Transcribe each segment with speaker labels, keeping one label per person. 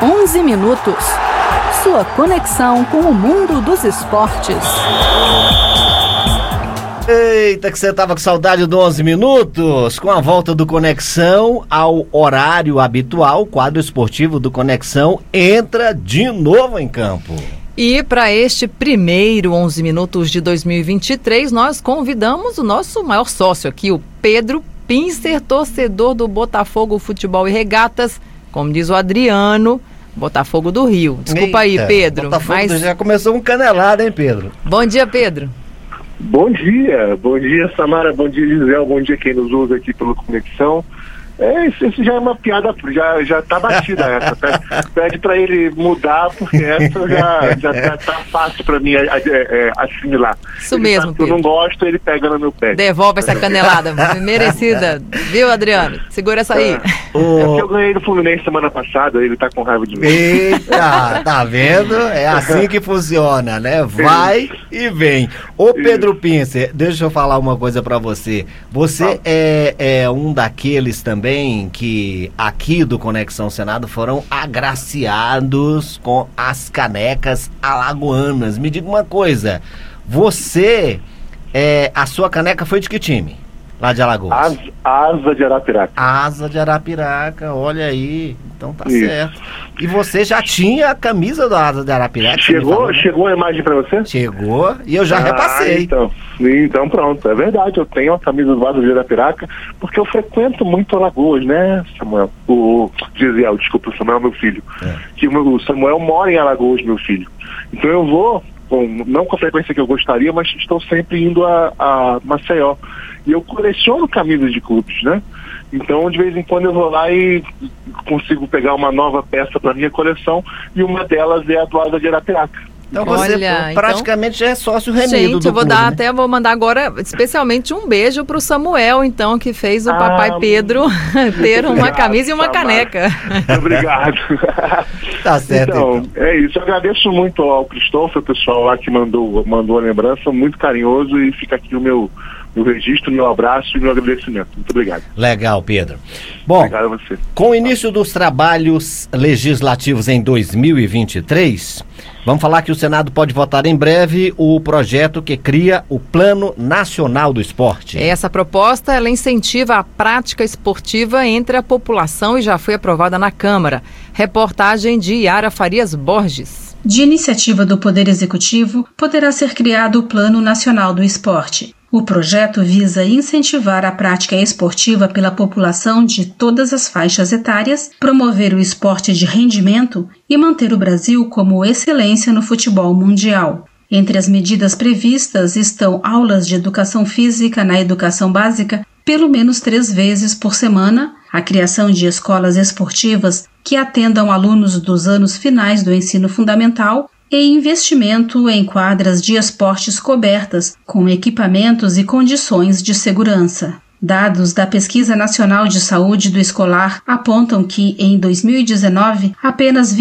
Speaker 1: 11 minutos. Sua conexão com o mundo dos esportes.
Speaker 2: Eita, que você tava com saudade do 11 minutos. Com a volta do Conexão ao horário habitual, o quadro esportivo do Conexão entra de novo em campo.
Speaker 3: E para este primeiro 11 minutos de 2023, nós convidamos o nosso maior sócio aqui, o Pedro Pincer, torcedor do Botafogo Futebol e Regatas, como diz o Adriano, Botafogo do Rio. Desculpa aí, Pedro.
Speaker 2: Botafogo já começou um canelado, hein, Pedro?
Speaker 3: Bom dia, Pedro.
Speaker 4: Bom dia, Samara, bom dia, Gisele, bom dia quem nos ouve aqui pelo Conexão. Isso já é uma piada, já tá batida essa. Pede pra ele mudar, porque essa já tá fácil pra mim assimilar.
Speaker 3: Isso mesmo,
Speaker 4: Pedro. Eu não gosto, ele pega no meu pé.
Speaker 3: Devolve essa canelada, merecida. Viu, Adriano? Segura essa aí.
Speaker 4: Porque eu ganhei do Fluminense semana passada, ele tá com raiva de mim.
Speaker 2: Eita, tá vendo? É assim que funciona, né? Vai e vem. Ô Pedro Pincer, deixa eu falar uma coisa pra você. Você é um daqueles também que aqui do Conexão Senado foram agraciados com as canecas alagoanas. Me diga uma coisa, a sua caneca foi de que time? Lá de Alagoas?
Speaker 4: Asa de Arapiraca.
Speaker 2: Asa de Arapiraca, olha aí, então tá certo. E você já tinha a camisa do Asa de Arapiraca?
Speaker 4: Chegou a imagem pra você?
Speaker 2: Chegou, e eu já repassei.
Speaker 4: Então pronto, é verdade, eu tenho a camisa do Asa de Arapiraca, porque eu frequento muito Alagoas, né, Samuel? O Samuel é meu filho. Que o Samuel mora em Alagoas, meu filho. Então eu vou, não com a frequência que eu gostaria, mas estou sempre indo a Maceió. E eu coleciono camisas de clubes, né? Então, de vez em quando eu vou lá e consigo pegar uma nova peça para minha coleção, e uma delas é a do Asa de Arapiraca.
Speaker 2: Então você praticamente já é sócio remido do clube.
Speaker 3: Gente, eu vou mandar agora especialmente um beijo pro Samuel, então, que fez o papai Pedro ter uma camisa e uma caneca.
Speaker 4: Obrigado.
Speaker 2: Tá certo, então.
Speaker 4: É isso. Eu agradeço muito ao Cristóvão, o pessoal lá que mandou a lembrança, muito carinhoso, e fica aqui o meu registro, meu abraço e meu agradecimento. Muito obrigado.
Speaker 2: Legal, Pedro. Bom,
Speaker 4: obrigado a você.
Speaker 2: Com o início dos trabalhos legislativos em 2023, vamos falar que o Senado pode votar em breve o projeto que cria o Plano Nacional do Esporte.
Speaker 3: Essa proposta, ela incentiva a prática esportiva entre a população e já foi aprovada na Câmara. Reportagem de Yara Farias Borges.
Speaker 5: De iniciativa do Poder Executivo, poderá ser criado o Plano Nacional do Esporte. O projeto visa incentivar a prática esportiva pela população de todas as faixas etárias, promover o esporte de rendimento e manter o Brasil como excelência no futebol mundial. Entre as medidas previstas estão aulas de educação física na educação básica pelo menos 3 vezes por semana, a criação de escolas esportivas que atendam alunos dos anos finais do ensino fundamental e investimento em quadras de esportes cobertas com equipamentos e condições de segurança. Dados da Pesquisa Nacional de Saúde do Escolar apontam que, em 2019, apenas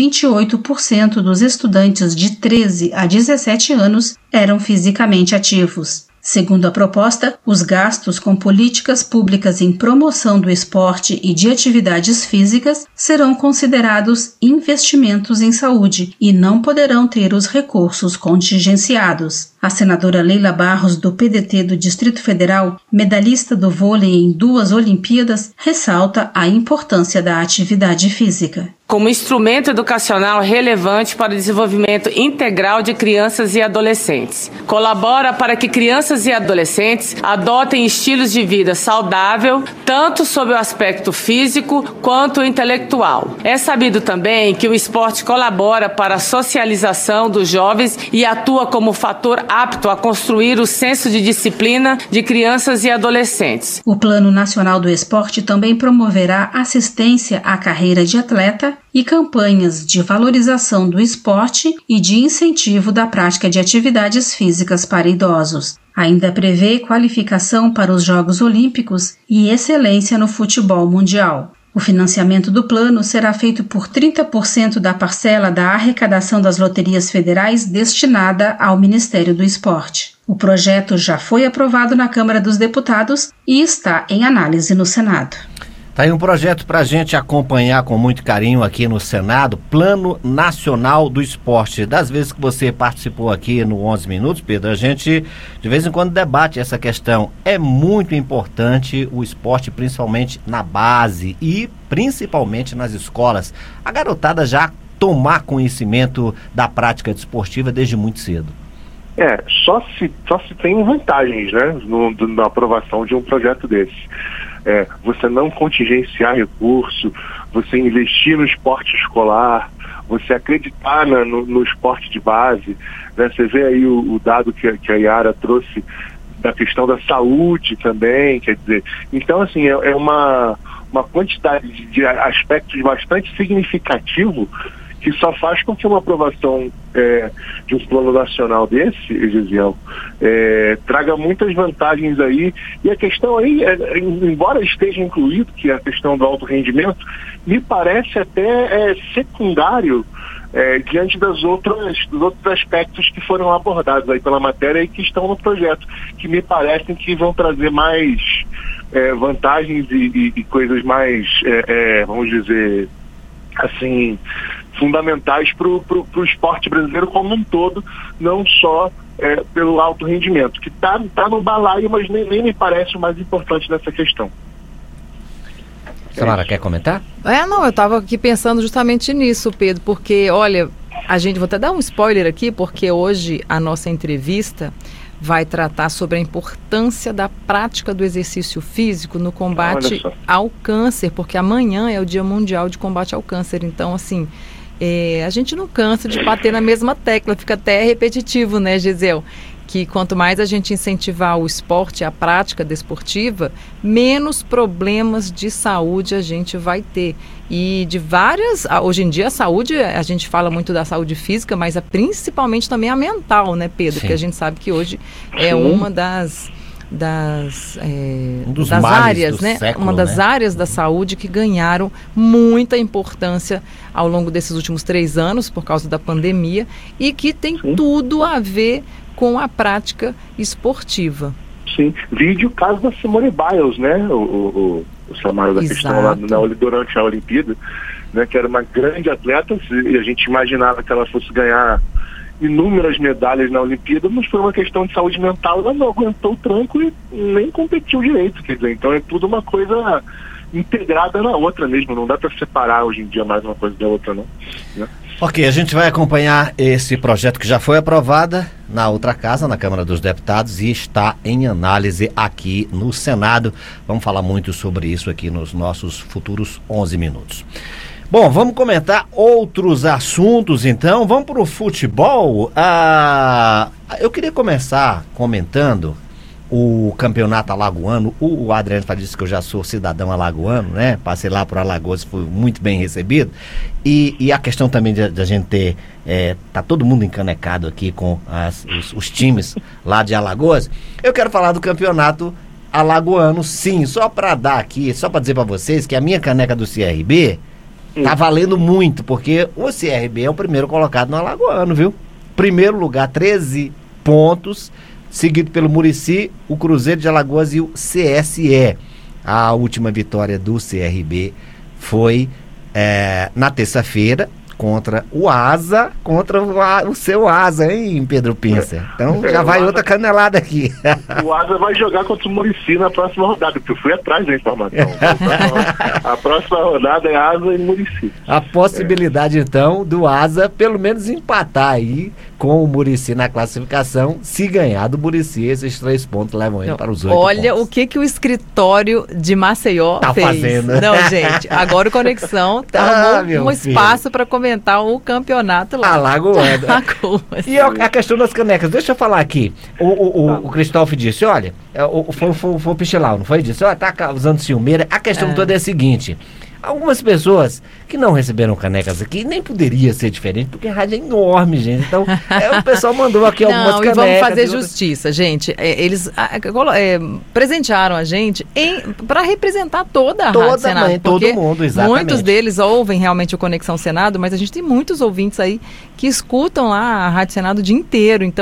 Speaker 5: 28% dos estudantes de 13 a 17 anos eram fisicamente ativos. Segundo a proposta, os gastos com políticas públicas em promoção do esporte e de atividades físicas serão considerados investimentos em saúde e não poderão ter os recursos contingenciados. A senadora Leila Barros, do PDT do Distrito Federal, medalhista do vôlei em 2 Olimpíadas, ressalta a importância da atividade física.
Speaker 6: Como instrumento educacional relevante para o desenvolvimento integral de crianças e adolescentes. Colabora para que crianças e adolescentes adotem estilos de vida saudável, tanto sob o aspecto físico quanto intelectual. É sabido também que o esporte colabora para a socialização dos jovens e atua como fator apto a construir o senso de disciplina de crianças e adolescentes.
Speaker 5: O Plano Nacional do Esporte também promoverá assistência à carreira de atleta e campanhas de valorização do esporte e de incentivo da prática de atividades físicas para idosos. Ainda prevê qualificação para os Jogos Olímpicos e excelência no futebol mundial. O financiamento do plano será feito por 30% da parcela da arrecadação das loterias federais destinada ao Ministério do Esporte. O projeto já foi aprovado na Câmara dos Deputados e está em análise no Senado.
Speaker 2: Tá aí um projeto para a gente acompanhar com muito carinho aqui no Senado, Plano Nacional do Esporte. Das vezes que você participou aqui no 11 Minutos, Pedro, a gente de vez em quando debate essa questão. É muito importante o esporte, principalmente na base e principalmente nas escolas. A garotada já tomar conhecimento da prática desportiva desde muito cedo.
Speaker 4: Só se tem vantagens, né, na aprovação de um projeto desse. Você não contingenciar recurso, você investir no esporte escolar, você acreditar no esporte de base, né? Você vê aí o dado que a Yara trouxe da questão da saúde também, quer dizer, então assim, é uma quantidade de aspectos bastante significativo que só faz com que uma aprovação de um plano nacional desse, Gisiel, traga muitas vantagens aí. E a questão aí, embora esteja incluído, que é a questão do alto rendimento, me parece até secundário diante dos outros aspectos que foram abordados aí pela matéria e que estão no projeto, que me parecem que vão trazer mais vantagens e coisas mais, vamos dizer assim, fundamentais para o esporte brasileiro como um todo, não só pelo alto rendimento, que tá no balaio, mas nem me parece o mais importante nessa questão.
Speaker 2: Samara, quer comentar?
Speaker 3: Não, eu estava aqui pensando justamente nisso, Pedro, porque, olha, vou até dar um spoiler aqui, porque hoje a nossa entrevista vai tratar sobre a importância da prática do exercício físico no combate ao câncer, porque amanhã é o Dia Mundial de Combate ao Câncer. Então, assim, a gente não cansa de bater na mesma tecla, fica até repetitivo, né, Gisele? Que quanto mais a gente incentivar o esporte, a prática desportiva, menos problemas de saúde a gente vai ter. E hoje em dia a saúde, a gente fala muito da saúde física, mas principalmente também a mental, né, Pedro? Sim. Porque a gente sabe que hoje é uma das áreas, né?
Speaker 2: Século,
Speaker 3: uma das áreas da saúde que ganharam muita importância ao longo desses últimos 3 anos por causa da pandemia e que tem tudo a ver com a prática esportiva.
Speaker 4: Sim, vídeo o caso da Simone Biles, né? O Samara, da questão lá durante a Olimpíada, né? Que era uma grande atleta e a gente imaginava que ela fosse ganhar inúmeras medalhas na Olimpíada, mas por uma questão de saúde mental ela não aguentou o tranco e nem competiu direito, quer dizer, então é tudo uma coisa integrada na outra mesmo, não dá para separar hoje em dia mais uma coisa da outra, não, né?
Speaker 2: Ok, a gente vai acompanhar esse projeto que já foi aprovado na outra casa, na Câmara dos Deputados, e está em análise aqui no Senado. Vamos falar muito sobre isso aqui nos nossos futuros 11 minutos. Bom, vamos comentar outros assuntos então. Vamos para o futebol. Eu queria começar comentando o campeonato alagoano. O Adriano disse que eu já sou cidadão alagoano, né? Passei lá por Alagoas, fui muito bem recebido. E a questão também de a gente ter... tá todo mundo encanecado aqui com os times lá de Alagoas. Eu quero falar do campeonato alagoano, sim. Só para dar aqui, só para dizer para vocês que a minha caneca do CRB tá valendo muito, porque o CRB é o primeiro colocado no alagoano, viu? Primeiro lugar, 13 pontos... seguido pelo Murici, o Cruzeiro de Alagoas e o CSE. A última vitória do CRB foi na terça-feira contra o Asa, contra o seu Asa, hein, Pedro Pincer? Então já vai outra canelada aqui.
Speaker 4: O Asa vai jogar contra o Murici na próxima rodada, porque eu fui atrás da informação. A próxima rodada é Asa e Murici.
Speaker 2: A possibilidade, então, do Asa pelo menos empatar aí com o Murici na classificação. Se ganhar do Murici, esses 3 pontos levam ele para os 8
Speaker 3: Olha
Speaker 2: pontos.
Speaker 3: O que o escritório de Maceió fez.
Speaker 2: Fazendo.
Speaker 3: Não, gente, agora o Conexão arrumou um espaço para comentar o campeonato lá.
Speaker 2: Alagoano. E a questão das canecas, deixa eu falar aqui. O Cristóvão disse, olha, foi o Pichelau, não foi? Disse, olha, tá causando ciumeira. A questão toda é a seguinte: algumas pessoas que não receberam canecas aqui, nem poderia ser diferente, porque a rádio é enorme, gente. Então, o pessoal mandou aqui algumas canecas.
Speaker 3: Não, e vamos fazer justiça, gente. Eles presentearam a gente para representar toda a Rádio Senado.
Speaker 2: Todo mundo, exatamente.
Speaker 3: Muitos deles ouvem realmente o Conexão Senado, mas a gente tem muitos ouvintes aí que escutam lá a Rádio Senado o dia inteiro. Então,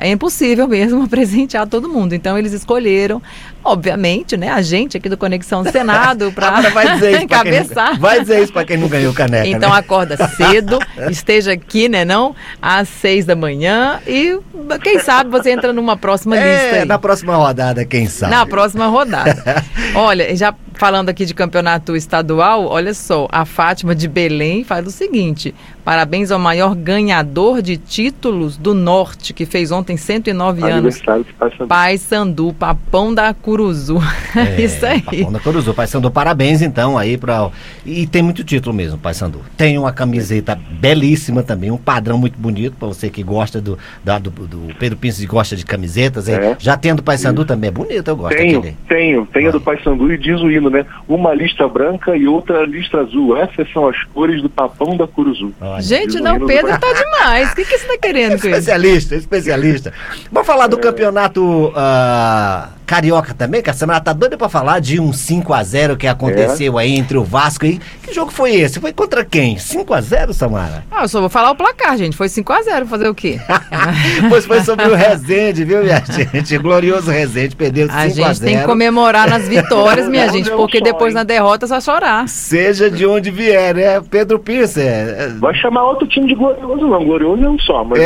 Speaker 3: é impossível mesmo presentear todo mundo. Então eles escolheram, obviamente, né, a gente aqui do Conexão Senado para encabeçar.
Speaker 2: Vai dizer isso para quem não ganhou caneca.
Speaker 3: Então,
Speaker 2: né?
Speaker 3: Acorda cedo, esteja aqui, né, não? Às 6 da manhã e quem sabe você entra numa próxima lista aí.
Speaker 2: Na próxima rodada, quem sabe.
Speaker 3: Na próxima rodada. Olha, já falando aqui de campeonato estadual, olha só, a Fátima de Belém faz o seguinte: parabéns ao maior ganhador de títulos do Norte, que fez ontem 109 anos. Paysandu, Papão da Curuzu. Isso aí.
Speaker 2: Papão da Curuzu. Paysandu, parabéns então aí para. E tem muito título mesmo, Paysandu. Tem uma camiseta belíssima também, um padrão muito bonito para você que gosta do Pedro Pince, gosta de camisetas. Já tem a do Paysandu também, é bonito, eu gosto.
Speaker 4: Tenho a do Paysandu e diz o hino, né? Uma lista branca e outra lista azul. Essas são as cores do Papão da Curuzu.
Speaker 3: Gente, não, o Pedro tá demais. O que você tá querendo com isso?
Speaker 2: Especialista. Vamos falar do campeonato carioca também, que a semana tá doida pra falar de um 5-0 que aconteceu aí entre o Vasco e... Que jogo foi esse? Foi contra quem? 5-0, Samara?
Speaker 3: Eu só vou falar o placar, gente. Foi 5-0, fazer o quê?
Speaker 2: Pois foi sobre o Resende, viu, minha gente? Glorioso Resende, perdeu 5-0.
Speaker 3: A gente tem que comemorar nas vitórias, minha gente, porque depois na derrota só chorar.
Speaker 2: Seja de onde vier, né? Pedro Pince.
Speaker 4: Vai chamar outro time de glorioso, não. Glorioso é um só, mas...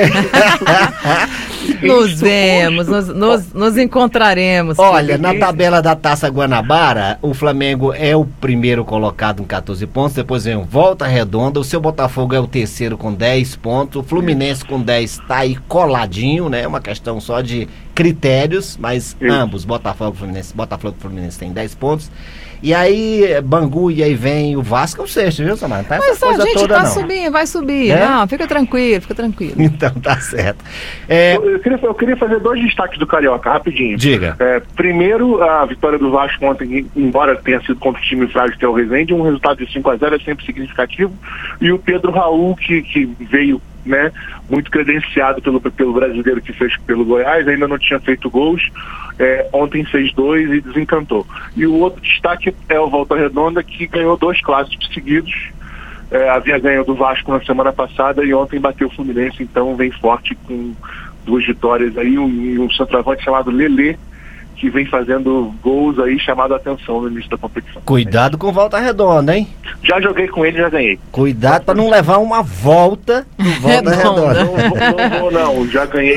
Speaker 3: Nos vemos, nos encontraremos.
Speaker 2: Olha, na tabela da Taça Guanabara, o Flamengo é o primeiro colocado com 14 pontos, depois vem o Volta Redonda, o seu Botafogo é o terceiro com 10 pontos, o Fluminense com 10 tá aí coladinho, né? Uma questão só de critérios, mas ambos, Botafogo e Fluminense tem 10 pontos. E aí, Bangu, e aí vem o Vasco, é o sexto, viu, Samara? Tá
Speaker 3: mas a gente
Speaker 2: toda,
Speaker 3: vai subir, vai subir. Não, fica tranquilo.
Speaker 2: Então, tá certo.
Speaker 4: Eu queria fazer 2 destaques do Carioca, rapidinho.
Speaker 2: Diga.
Speaker 4: Primeiro, a vitória do Vasco ontem, embora tenha sido contra o time frágil que é o Resende, um resultado de 5-0 é sempre significativo. E o Pedro Raul, que veio, né, muito credenciado pelo brasileiro que fez pelo Goiás, ainda não tinha feito gols, ontem fez 2 e desencantou. E o outro destaque é o Volta Redonda, que ganhou 2 clássicos seguidos, havia ganho do Vasco na semana passada e ontem bateu o Fluminense, então vem forte com 2 vitórias aí, um centroavante chamado Lelê, que vem fazendo gols aí, chamado a atenção no início da competição.
Speaker 2: Cuidado com Volta Redonda, hein?
Speaker 4: Já joguei com ele, já ganhei.
Speaker 2: Cuidado para não levar uma volta no Volta Redonda.
Speaker 4: Não, já ganhei.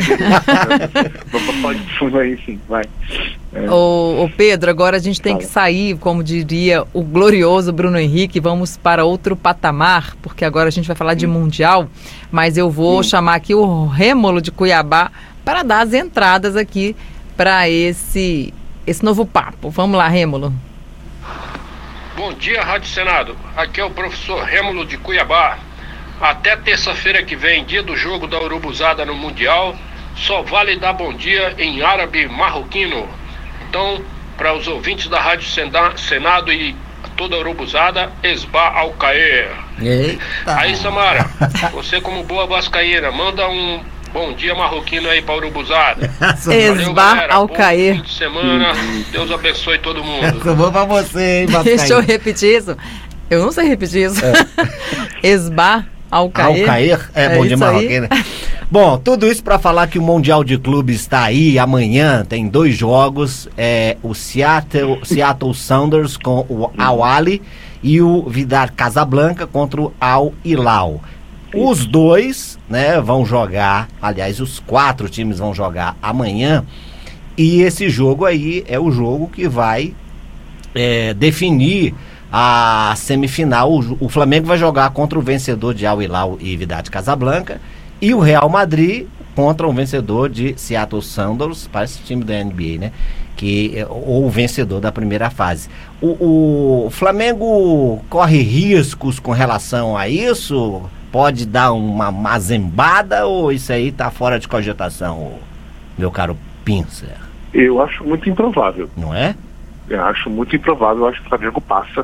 Speaker 4: Pode, enfim, vai.
Speaker 3: Ô Pedro, agora a gente tem que sair, como diria o glorioso Bruno Henrique, vamos para outro patamar, porque agora a gente vai falar de Mundial, mas eu vou chamar aqui o Rêmulo de Cuiabá para dar as entradas aqui para esse novo papo. Vamos lá, Rêmulo.
Speaker 7: Bom dia, Rádio Senado. Aqui é o professor Rêmulo de Cuiabá. Até terça-feira que vem, dia do jogo da Urubuzada no Mundial, só vale dar bom dia em árabe marroquino. Então, para os ouvintes da Rádio Senado e toda a Urubuzada, Esba Alcaer. Aí, Samara, você como boa vascaína, manda um bom dia marroquino aí para Urubuzada.
Speaker 3: Esba Alcaer.
Speaker 7: Bom fim de semana, Deus abençoe todo mundo.
Speaker 2: Eu vou para você, hein, vascaína.
Speaker 3: Deixa eu repetir isso. Eu não sei repetir isso. Esba Alcaer.
Speaker 2: Bom dia marroquino. Bom, tudo isso para falar que o Mundial de Clubes está aí. Amanhã tem 2 jogos, o Seattle Sounders com o Al Ahly e o Wydad Casablanca contra o Al Hilal. Os 2, né, vão jogar, aliás, os 4 times vão jogar amanhã, e esse jogo aí é o jogo que vai definir a semifinal. O Flamengo vai jogar contra o vencedor de Al Hilal e Wydad Casablanca, e o Real Madrid contra o vencedor de Seattle Sounders, parece o time da NBA, né? Ou o vencedor da primeira fase. O Flamengo corre riscos com relação a isso? Pode dar uma mazembada ou isso aí tá fora de cogitação, meu caro Pincer?
Speaker 4: Eu acho muito improvável.
Speaker 2: Não é?
Speaker 4: Eu acho muito improvável. Eu acho que o Flamengo passa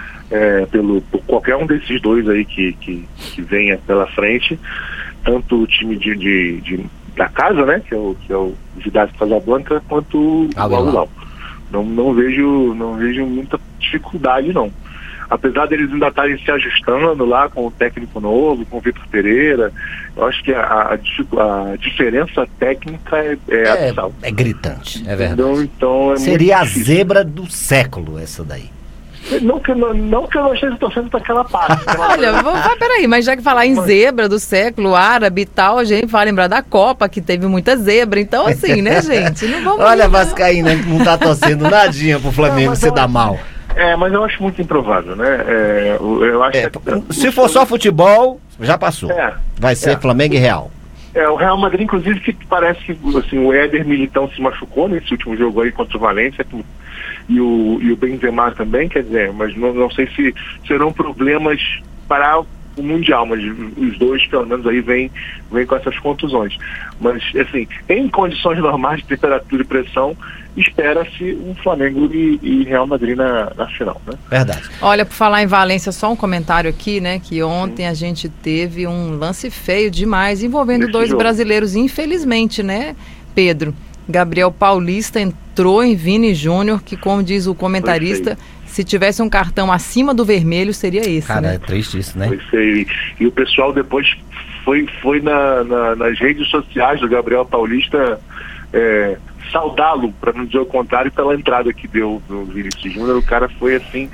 Speaker 4: por qualquer um desses 2 aí que venha pela frente. Tanto o time da casa, né, que é o Wydad Casablanca, quanto o Al Hilal. Não vejo muita dificuldade, não. apesar deles ainda estarem se ajustando lá com o técnico novo, com o Vitor Pereira, eu acho que a diferença técnica é abissal.
Speaker 2: É gritante, é verdade.
Speaker 4: Então,
Speaker 2: seria a zebra do século essa daí.
Speaker 4: Não que eu não esteja torcendo para aquela parte.
Speaker 3: Olha, peraí, mas já que falar em zebra do século árabe e tal, a gente vai lembrar da Copa, que teve muita zebra. Então, assim, né, gente? Não vamos.
Speaker 2: Olha, Vascaína, não tá torcendo nadinha pro Flamengo se dar mal.
Speaker 4: Mas eu acho muito improvável, né? Eu acho
Speaker 2: se for só futebol, já passou. Vai ser Flamengo e Real.
Speaker 4: O Real Madrid, inclusive, que parece que assim, o Éder Militão se machucou nesse último jogo aí contra o Valência, e o Benzema também, quer dizer, mas não sei se serão problemas para o Mundial, mas os dois, pelo menos, aí vêm com essas contusões. Mas, assim, em condições normais de temperatura e pressão, espera-se um Flamengo e Real Madrid na final, né?
Speaker 2: Verdade.
Speaker 3: Olha, por falar em Valência, só um comentário aqui, né, que ontem a gente teve um lance feio demais envolvendo dois brasileiros, infelizmente, né, Pedro? Gabriel Paulista entrou em Vini Júnior, que, como diz o comentarista, se tivesse um cartão acima do vermelho, seria esse.
Speaker 2: Cara,
Speaker 3: né?
Speaker 2: É triste isso, né?
Speaker 4: E o pessoal depois foi nas redes sociais do Gabriel Paulista saudá-lo, para não dizer o contrário, pela entrada que deu no Vinícius Júnior. O cara foi, assim,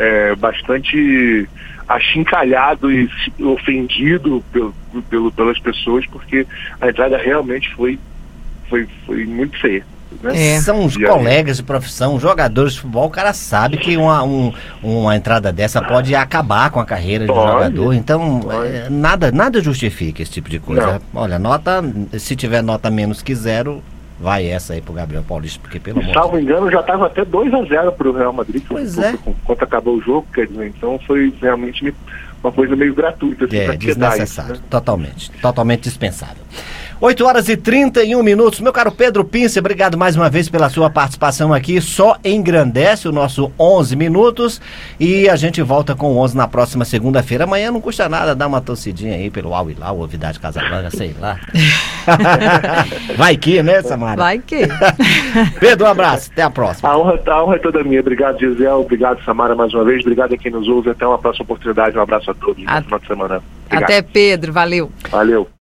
Speaker 4: bastante achincalhado e ofendido pelas pessoas, porque a entrada realmente foi muito feia. Né?
Speaker 2: São os colegas de profissão, jogadores de futebol, o cara sabe que uma entrada dessa pode acabar com a carreira do jogador, então nada justifica esse tipo de coisa. Não. Olha, se tiver nota menos que 0, vai essa aí pro Gabriel Paulista, porque pelo amor de Deus.
Speaker 4: Salvo engano, já estava até 2-0 pro Real Madrid, quando acabou o jogo, quer dizer, então foi realmente uma coisa meio gratuita. Assim,
Speaker 2: desnecessário, né? Totalmente dispensável. 8h31. Meu caro Pedro Pincer, obrigado mais uma vez pela sua participação aqui. Só engrandece o nosso 11 minutos e a gente volta com o 11 na próxima segunda-feira. Amanhã não custa nada dar uma torcidinha aí pelo Al-Hilal, ou Wydad Casablanca, sei lá. Vai que, né, Samara?
Speaker 3: Vai que.
Speaker 2: Pedro, um abraço. Até a próxima.
Speaker 4: A honra é toda minha. Obrigado, Gisele. Obrigado, Samara, mais uma vez. Obrigado a quem nos ouve. Até uma próxima oportunidade. Um abraço a todos. Bom final de semana. Obrigado.
Speaker 3: Até, Pedro. Valeu.
Speaker 4: Valeu.